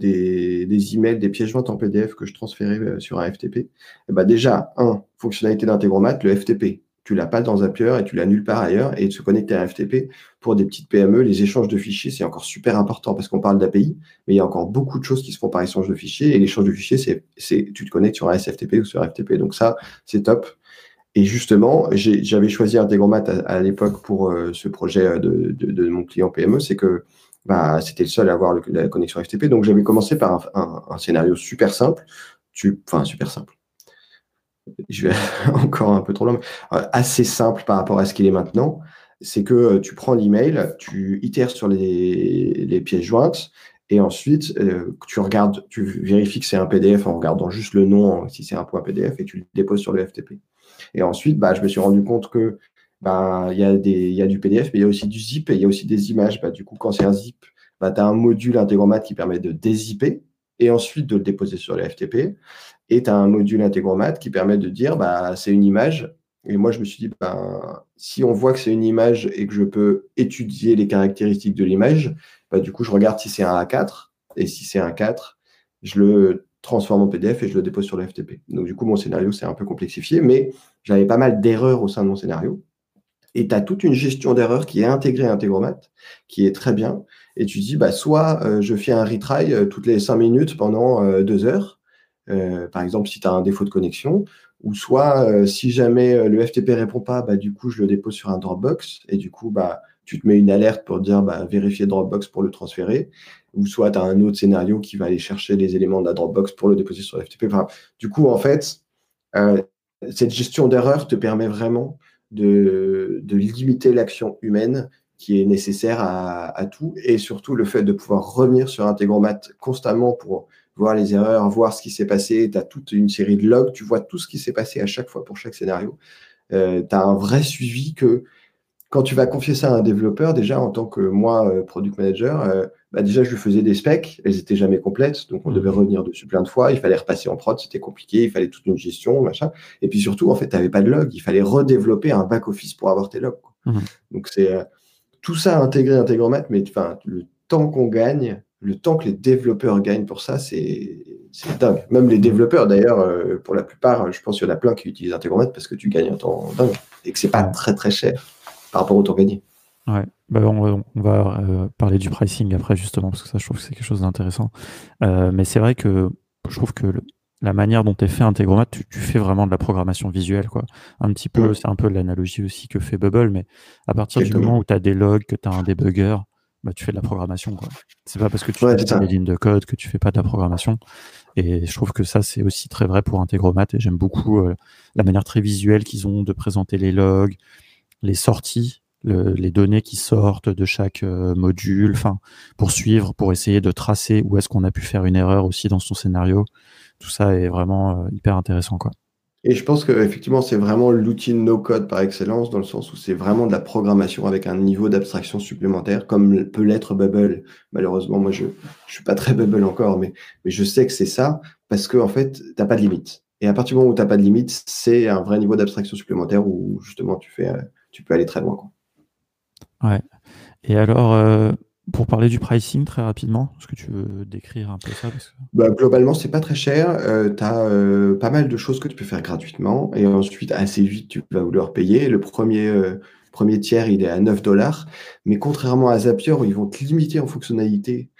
des emails, des pièces jointes en PDF que je transférais sur un FTP, eh ben déjà, fonctionnalité d'Integromat, le FTP. Tu l'as pas dans Zapier et tu l'as nulle part ailleurs. Et de se connecter à un FTP, pour des petites PME, les échanges de fichiers, c'est encore super important parce qu'on parle d'API, mais il y a encore beaucoup de choses qui se font par échange de fichiers. Et l'échange de fichiers, tu te connectes sur un SFTP ou sur FTP. Donc ça, c'est top. Et justement, j'avais choisi Integromat à l'époque pour ce projet de mon client PME, c'est que bah, c'était le seul à avoir la connexion FTP. Donc j'avais commencé par un scénario super simple, enfin super simple. Je vais encore un peu trop long, mais assez simple par rapport à ce qu'il est maintenant. C'est que tu prends l'email, tu itères sur les pièces jointes, et ensuite tu regardes, tu vérifies que c'est un PDF en regardant juste le nom, si c'est un point PDF, et tu le déposes sur le FTP. Et ensuite, bah, je me suis rendu compte que bah, il y a du PDF, mais il y a aussi du zip et il y a aussi des images. Bah, du coup, quand c'est un zip, bah, tu as un module Integromat qui permet de dézipper et ensuite de le déposer sur le FTP. Et tu as un module Integromat qui permet de dire bah, c'est une image. Et moi, je me suis dit, bah, si on voit que c'est une image et que je peux étudier les caractéristiques de l'image, bah, du coup, je regarde si c'est un A4. Et si c'est un 4, je le transforme en PDF et je le dépose sur le FTP. Donc, du coup, mon scénario s'est un peu complexifié, mais j'avais pas mal d'erreurs au sein de mon scénario. Et tu as toute une gestion d'erreurs qui est intégrée à Integromat, qui est très bien. Et tu dis, bah, soit je fais un retry toutes les 5 minutes pendant 2 heures, par exemple si tu as un défaut de connexion, ou soit si jamais le FTP répond pas, bah, du coup, je le dépose sur un Dropbox, et du coup, bah, tu te mets une alerte pour dire bah, vérifier Dropbox pour le transférer, ou soit tu as un autre scénario qui va aller chercher les éléments de la Dropbox pour le déposer sur le FTP. Enfin, du coup, en fait, euh, cette gestion d'erreur te permet vraiment de limiter l'action humaine qui est nécessaire à tout, et surtout le fait de pouvoir revenir sur Integromat constamment pour voir les erreurs, voir ce qui s'est passé. Tu as toute une série de logs, tu vois tout ce qui s'est passé à chaque fois pour chaque scénario. Tu as un vrai suivi que quand tu vas confier ça à un développeur, déjà en tant que moi, product manager, bah déjà je lui faisais des specs, elles n'étaient jamais complètes, donc on devait revenir dessus plein de fois, il fallait repasser en prod, c'était compliqué, il fallait toute une gestion, machin. Et puis surtout, en fait, tu n'avais pas de log, il fallait redévelopper un back-office pour avoir tes logs, quoi. Mhm. Donc c'est tout ça intégré Integromat, mais enfin, le temps qu'on gagne, le temps que les développeurs gagnent pour ça, c'est dingue. Même les développeurs, d'ailleurs, pour la plupart, je pense qu'il y en a plein qui utilisent Integromat parce que tu gagnes un temps dingue et que c'est pas Ouais. très très cher par rapport au temps gagné. Ouais. Bah, on va parler du pricing après, justement, parce que ça, je trouve que c'est quelque chose d'intéressant. Mais c'est vrai que je trouve que la manière dont est fait Integromat, tu fais vraiment de la programmation visuelle, quoi. Un petit peu, Mm. c'est un peu l'analogie aussi que fait Bubble, mais à partir du moment Exactement. où tu as des logs, que tu as un debugger, bah, tu fais de la programmation, quoi. C'est pas parce que tu Ouais, tapes c'est pas les ça. lignes de code que tu fais pas de la programmation. Et je trouve que ça, c'est aussi très vrai pour Integromat, et j'aime beaucoup la manière très visuelle qu'ils ont de présenter les logs, les sorties, les données qui sortent de chaque module, enfin, pour suivre, pour essayer de tracer où est-ce qu'on a pu faire une erreur aussi dans son scénario. Tout ça est vraiment hyper intéressant, quoi. Et je pense que effectivement, c'est vraiment l'outil no-code par excellence, dans le sens où c'est vraiment de la programmation avec un niveau d'abstraction supplémentaire, comme peut l'être Bubble. Malheureusement, moi, je suis pas très Bubble encore, mais je sais que c'est ça, parce que en fait, t'as pas de limite. Et à partir du moment où t'as pas de limite, c'est un vrai niveau d'abstraction supplémentaire où justement tu peux aller très loin, quoi. Ouais. Et alors, pour parler du pricing très rapidement, est-ce que tu veux décrire un peu ça parce que... Bah, globalement, c'est pas très cher. Tu as pas mal de choses que tu peux faire gratuitement. Et ensuite, assez vite, tu vas vouloir payer. Le premier tiers, il est à 9 $. Mais contrairement à Zapier, où ils vont te limiter en fonctionnalité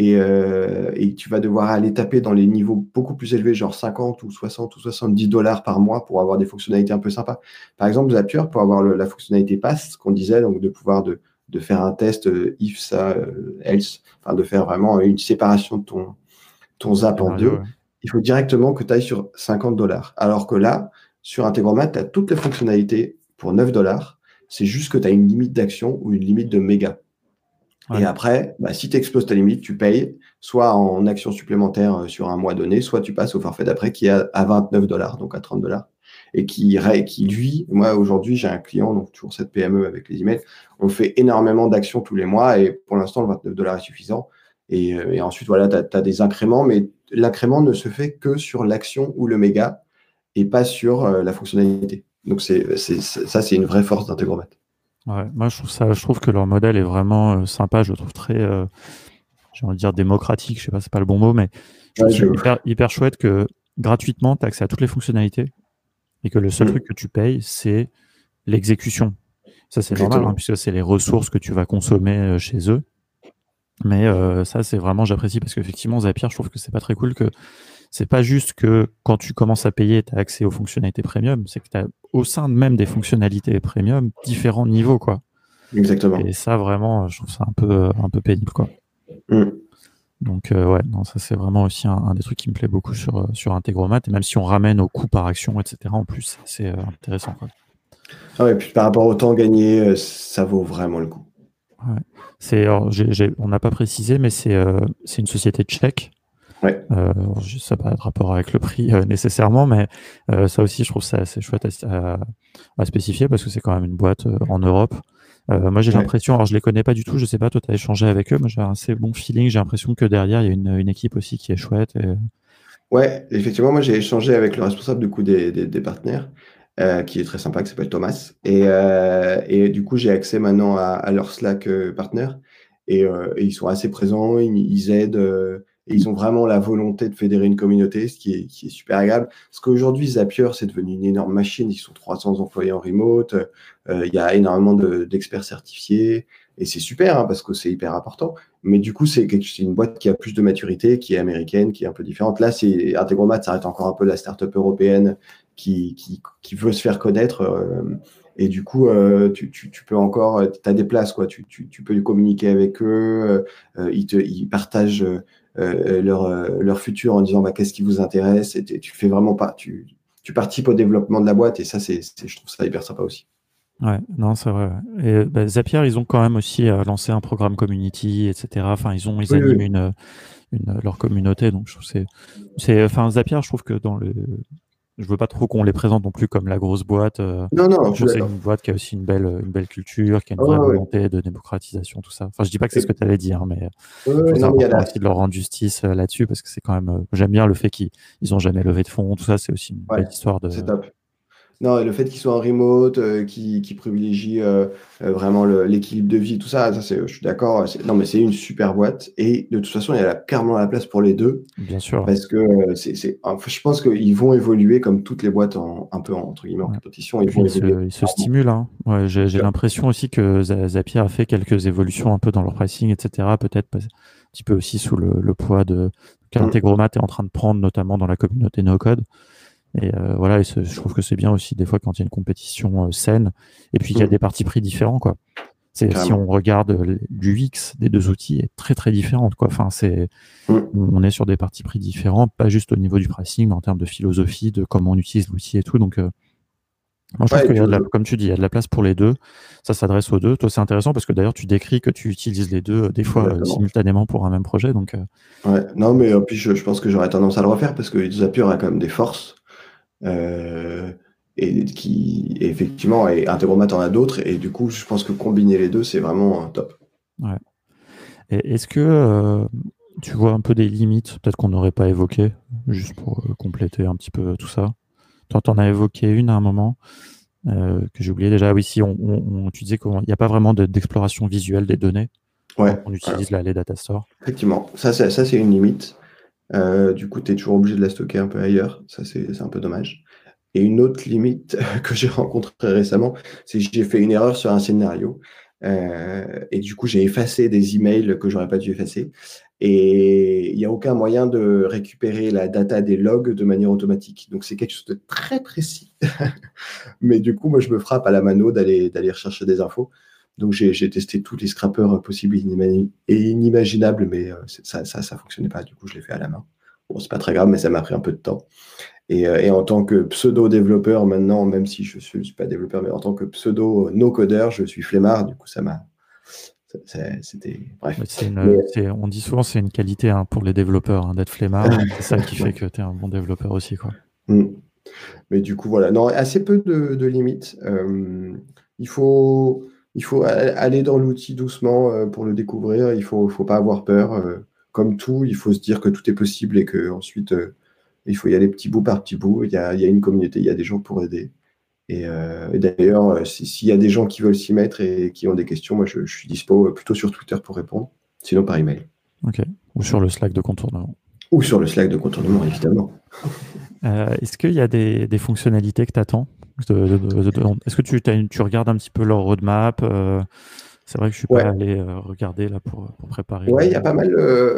et tu vas devoir aller taper dans les niveaux beaucoup plus élevés, genre 50 ou 60 ou 70 $ par mois pour avoir des fonctionnalités un peu sympas. Par exemple, Zapier, pour avoir la fonctionnalité pass, ce qu'on disait, donc de pouvoir de faire un test if, ça, else, enfin de faire vraiment une séparation de ton zap en Scénario, deux, ouais. il faut directement que tu ailles sur 50 $. Alors que là, sur Integromat, tu as toutes les fonctionnalités pour 9 $. C'est juste que tu as une limite d'action ou une limite de mégas. Et Ouais. après, bah, si tu exploses ta limite, tu payes soit en action supplémentaire sur un mois donné, soit tu passes au forfait d'après qui est à 29 $, donc à 30 $. Et qui lui, moi aujourd'hui, j'ai un client, donc toujours cette PME avec les emails, on fait énormément d'actions tous les mois et pour l'instant, le 29 $ est suffisant. Et ensuite, voilà, tu as des incréments, mais l'incrément ne se fait que sur l'action ou le méga et pas sur la fonctionnalité. Donc, ça, c'est une vraie force d'Integromat. Ouais. Moi, je trouve que leur modèle est vraiment sympa. Je le trouve très, j'ai envie de dire démocratique. Je sais pas, c'est pas le bon mot, mais je trouve Ouais, ça je... hyper chouette que gratuitement, tu as accès à toutes les fonctionnalités et que le seul truc Mm, que tu payes, c'est l'exécution. Ça, c'est normal, hein, exactement. puisque c'est les ressources que tu vas consommer chez eux. Mais ça, c'est vraiment, j'apprécie parce qu'effectivement, Zapier, je trouve que c'est pas très cool que c'est pas juste que quand tu commences à payer, tu as accès aux fonctionnalités premium, c'est que tu as au sein même des fonctionnalités premium différents niveaux, quoi. Et Exactement. ça, vraiment, je trouve ça un peu pénible, quoi. Mm. Donc, ouais, non, ça, c'est vraiment aussi un des trucs qui me plaît beaucoup sur Integromat. Et même si on ramène au coût par action, etc., en plus, c'est intéressant, quoi. Ah ouais, puis par rapport au temps gagné, ça vaut vraiment le coup. Ouais. Alors, on n'a pas précisé, mais c'est une société tchèque. Ouais, Ça n'a pas de rapport avec le prix nécessairement, mais ça aussi, je trouve ça assez chouette à spécifier parce que c'est quand même une boîte en Europe. Moi, j'ai ouais. l'impression, alors je les connais pas du tout, je sais pas, toi, tu as échangé avec eux, mais j'ai un assez bon feeling. J'ai l'impression que derrière, il y a une équipe aussi qui est chouette. Ouais, effectivement, moi j'ai échangé avec le responsable du coup des partenaires, qui est très sympa, qui s'appelle Thomas. Et du coup, j'ai accès maintenant à leur Slack partenaire. Et ils sont assez présents, ils aident, et ils ont vraiment la volonté de fédérer une communauté, ce qui est super agréable. Parce qu'aujourd'hui, Zapier, c'est devenu une énorme machine. Ils sont 300 employés en remote, il y a énormément d'experts certifiés. Et c'est super, hein, parce que c'est hyper important. Mais du coup, c'est une boîte qui a plus de maturité, qui est américaine, qui est un peu différente. Là, Integromat, ça reste encore un peu la start-up européenne qui veut se faire connaître. Et du coup, tu peux encore, tu as des places, quoi. Tu peux communiquer avec eux. Ils partagent leur futur en disant bah, qu'est-ce qui vous intéresse. Et tu fais vraiment pas. Tu participes au développement de la boîte. Et ça, je trouve ça hyper sympa aussi. Ouais, non, c'est vrai. Ouais. Et bah, Zapier, ils ont quand même aussi lancé un programme community, etc. Enfin, ils Oui, animent oui. leur communauté. Donc, je trouve enfin, Zapier, je trouve que je veux pas trop qu'on les présente non plus comme la grosse boîte. Non, non, Je je trouve suis que c'est d'accord. une boîte qui a aussi une belle culture, qui a une Ah, vraie ouais, ouais. volonté de démocratisation, tout ça. Enfin, je dis pas que c'est ce que Et- tu allais dire, mais ouais, je trouve ouais, que c'est non, mais il y a important la, aussi de leur rendre justice là-dessus parce que c'est quand même. J'aime bien le fait qu'ils ont jamais levé de fonds, tout ça. C'est aussi une belle ouais, histoire de. c'est top. Non, le fait qu'ils soient en remote, qui privilégie vraiment l'équilibre de vie, tout ça, je suis d'accord. Non, mais c'est une super boîte. Et de toute façon, il y a carrément la place pour les deux. Bien sûr. Parce que enfin, je pense qu'ils vont évoluer comme toutes les boîtes un peu entre guillemets en Ouais. compétition. Et Ils puis vont évoluer. il se stimule, hein. Ouais, Bien j'ai sûr. l'impression aussi que Zapier a fait quelques évolutions un peu dans leur pricing, etc. Peut-être un petit peu aussi sous le poids Mm, qu'Integromat est en train de prendre, notamment dans la communauté no-code. Et voilà, je trouve que c'est bien aussi des fois quand il y a une compétition saine, et puis qu'il y a mm, des partis pris différents, quoi. Si carrément. on regarde l'UX des deux outils est très très différente, quoi. Enfin, Mm. on est sur des partis pris différents, pas juste au niveau du pricing, mais en termes de philosophie, de comment on utilise l'outil et tout. Donc, moi, je trouve Ouais, qu'il y a comme tu dis, il y a de la place pour les deux. Ça s'adresse aux deux. Toi, c'est intéressant parce que d'ailleurs, tu décris que tu utilises les deux des fois exactement. simultanément pour un même projet. Donc, Ouais. Non, mais puis je pense que j'aurais tendance à le refaire parce que Zapier a quand même des forces. euh, et effectivement, et Integromat en a d'autres. Et du coup, je pense que combiner les deux, c'est vraiment top. ouais. Et est-ce que tu vois un peu des limites, peut-être qu'on n'aurait pas évoquées, juste pour compléter un petit peu tout ça? Toi, t'en as évoqué une à un moment que j'ai oublié déjà. Oui, si tu disais qu'il n'y a pas vraiment d'exploration visuelle des données quand Ouais, on voilà. utilise les data stores. Effectivement. Ça c'est une limite. Du coup, tu es toujours obligé de la stocker un peu ailleurs. Ça, c'est un peu dommage. Et une autre limite que j'ai rencontrée récemment, c'est que j'ai fait une erreur sur un scénario. Et du coup, j'ai effacé des emails que j'aurais pas dû effacer. Et il n'y a aucun moyen de récupérer la data des logs de manière automatique. Donc, c'est quelque chose de très précis. Mais du coup, moi, je me frappe à la mano d'aller rechercher des infos. Donc, j'ai testé tous les scrappers possibles et inimaginables, mais ça fonctionnait pas. Du coup, je l'ai fait à la main. Bon, c'est pas très grave, mais ça m'a pris un peu de temps. Et en tant que pseudo-développeur maintenant, même si je suis pas développeur, mais en tant que pseudo-no-codeur, je suis flemmard. Du coup, c'était... Bref. Mais Mais, on dit souvent que c'est une qualité hein, pour les développeurs hein, d'être flemmard. C'est ça qui fait que tu es un bon développeur aussi, quoi. mm. Mais du coup, voilà. Non, assez peu de limites. Il faut, il faut aller dans l'outil doucement pour le découvrir. Faut pas avoir peur. Comme tout, il faut se dire que tout est possible et que ensuite, il faut y aller petit bout par petit bout. Il y a une communauté, il y a des gens pour aider. Et d'ailleurs, s'il y a des gens qui veulent s'y mettre et qui ont des questions, moi, je suis dispo plutôt sur Twitter pour répondre, sinon par email. Ok. Ou sur le Slack de contournement. Ou sur le Slack de contournement, évidemment. Est-ce qu'il y a des fonctionnalités que tu attends est-ce que tu regardes un petit peu leur roadmap c'est vrai que je suis pas Ouais. allé regarder là pour préparer Ouais, il y a pas mal.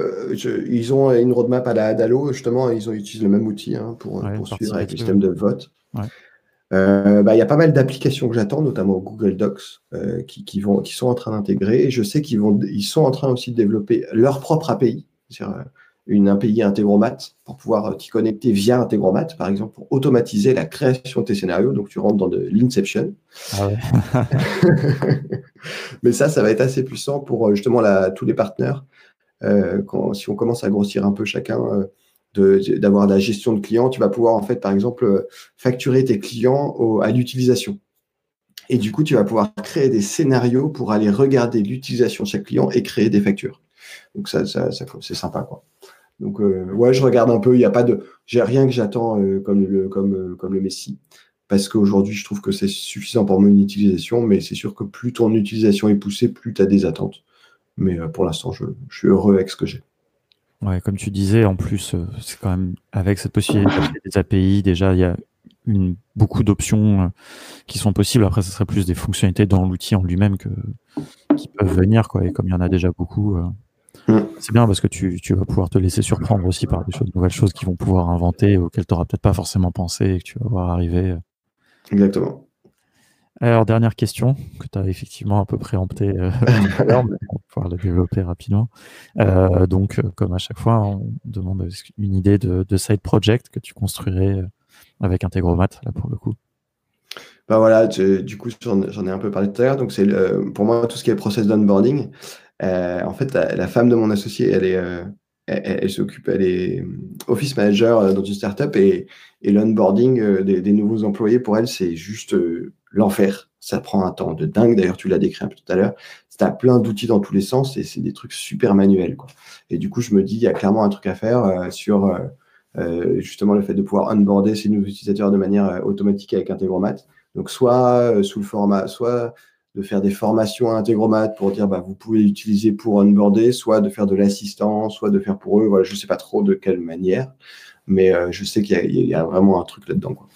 Ils ont une roadmap à la Dalo, justement. Ils utilisent le même outil hein, ouais, pour suivre avec le participative. système de vote. Ouais. Bah, il y a pas mal d'applications que j'attends, notamment Google Docs, qui sont en train d'intégrer. Et je sais ils sont en train aussi de développer leur propre API, c'est-à-dire une API Integromat pour pouvoir t'y connecter via Integromat, par exemple, pour automatiser la création de tes scénarios. Donc, tu rentres dans de l'Inception. Ah ouais. Mais ça va être assez puissant pour justement tous les partenaires. Si on commence à grossir un peu chacun, d'avoir la gestion de clients, tu vas pouvoir en fait, par exemple, facturer tes clients à l'utilisation. Et du coup, tu vas pouvoir créer des scénarios pour aller regarder l'utilisation de chaque client et créer des factures. Donc c'est sympa, quoi. Donc ouais, je regarde un peu. Il y a pas de, j'ai rien que j'attends comme le Messi, parce qu'aujourd'hui, je trouve que c'est suffisant pour mon utilisation. Mais c'est sûr que plus ton utilisation est poussée, plus tu as des attentes. Mais pour l'instant, je suis heureux avec ce que j'ai. Ouais, comme tu disais, en plus, c'est quand même avec cette possibilité d'appeler des API, déjà, il y a beaucoup d'options qui sont possibles. Après, ce serait plus des fonctionnalités dans l'outil en lui-même qui peuvent venir, quoi. Et comme il y en a déjà beaucoup, Mm. c'est bien parce que tu vas pouvoir te laisser surprendre aussi par des nouvelles choses qu'ils vont pouvoir inventer, auxquelles tu n'auras peut-être pas forcément pensé et que tu vas voir arriver. Exactement. Alors, dernière question, que tu as effectivement un peu préempté tout à l'heure, mais on va pouvoir la développer rapidement. Donc, comme à chaque fois, on demande une idée de side project que tu construirais avec Integromat, là pour le coup. Bah voilà, du coup, j'en ai un peu parlé tout à l'heure. Donc, pour moi, tout ce qui est process d'onboarding. En fait, la femme de mon associé, elle s'occupe, elle est office manager dans une startup et l'onboarding des nouveaux employés, pour elle, c'est juste l'enfer. Ça prend un temps de dingue. D'ailleurs, tu l'as décrit un peu tout à l'heure. Tu as plein d'outils dans tous les sens et c'est des trucs super manuels, quoi. Et du coup, je me dis, il y a clairement un truc à faire sur justement le fait de pouvoir onboarder ces nouveaux utilisateurs de manière automatique avec Integromat. Donc soit sous le format, soit de faire des formations à Integromat pour dire vous pouvez l'utiliser pour onboarder, soit de faire de l'assistance, soit de faire pour eux. Voilà, je ne sais pas trop de quelle manière, mais je sais qu'il y a vraiment un truc là-dedans, quoi.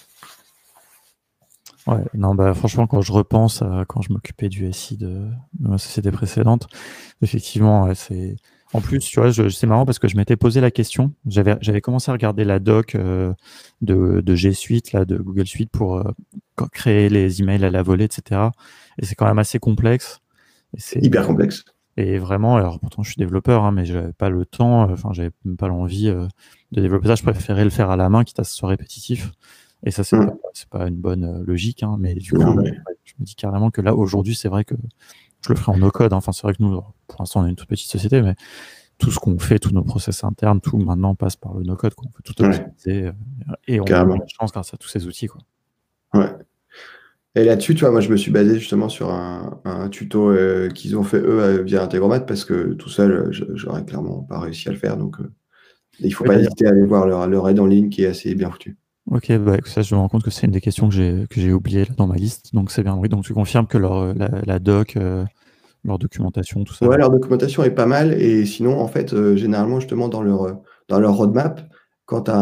Ouais, non, franchement, quand je repense à quand je m'occupais du SI de ma société précédente, effectivement, ouais, c'est. En plus, tu vois, c'est marrant parce que je m'étais posé la question. J'avais commencé à regarder la doc de G Suite, là, de Google Suite pour créer les emails à la volée, etc. Et c'est quand même assez complexe. Hyper complexe. Et vraiment, alors pourtant je suis développeur, mais j'avais pas le temps, j'avais même pas l'envie de développer ça. Je préférais le faire à la main, quitte à ce soit répétitif. Et ça, c'est pas une bonne logique, mais du coup, je me dis carrément que là, aujourd'hui, c'est vrai que je le ferai en no-code. Enfin, c'est vrai que nous, pour l'instant, on est une toute petite société, mais tout ce qu'on fait, tous nos process internes, tout maintenant passe par le no-code, quoi. On peut tout optimiser et on a la chance grâce à tous ces outils, quoi. Ouais. Et là-dessus, tu vois, moi, je me suis basé justement sur un tuto qu'ils ont fait eux via Integromat parce que tout seul, j'aurais clairement pas réussi à le faire. Donc, il ne faut pas hésiter à aller voir leur aide en ligne qui est assez bien foutue. Ok, ça, je me rends compte que c'est une des questions que j'ai oubliées là, dans ma liste. Donc, c'est bien. Oui, donc tu confirmes que la doc, leur documentation, tout ça. Ouais, leur documentation est pas mal. Et sinon, en fait, généralement, justement, dans leur roadmap, quand tu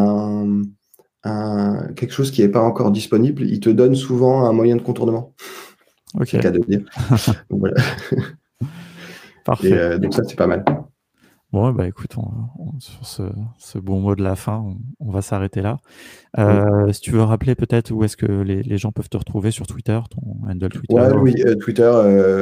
as quelque chose qui n'est pas encore disponible, ils te donnent souvent un moyen de contournement. Ok. C'est le cas de dire. Donc, voilà. Parfait. Et donc, ça, c'est pas mal. Bon, écoute, sur ce bon mot de la fin, on va s'arrêter là. Si tu veux rappeler peut-être où est-ce que les gens peuvent te retrouver sur Twitter, ton handle Twitter. Ouais, Twitter,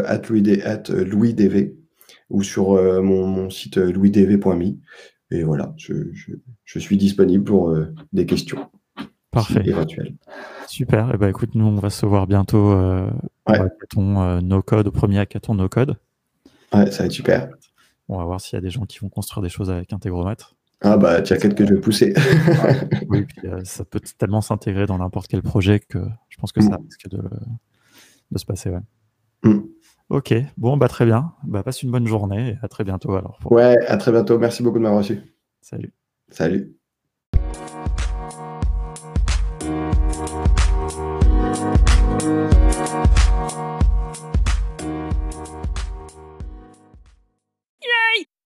@LouisDV, ou sur mon site louisdv.me. Et voilà, je suis disponible pour des questions. Parfait. Éventuelles. Super. Et écoute, nous, on va se voir bientôt au hackathon no-code, au premier hackathon no-code. Ouais, ça va être super. On va voir s'il y a des gens qui vont construire des choses avec Integromat. Ah tu as quelques que je vais pousser. Oui, puis ça peut tellement s'intégrer dans n'importe quel projet que je pense que ça risque de se passer. Ouais. Ok, bon, très bien. Passe une bonne journée et à très bientôt alors. Ouais, à très bientôt. Merci beaucoup de m'avoir reçu. Salut. Salut.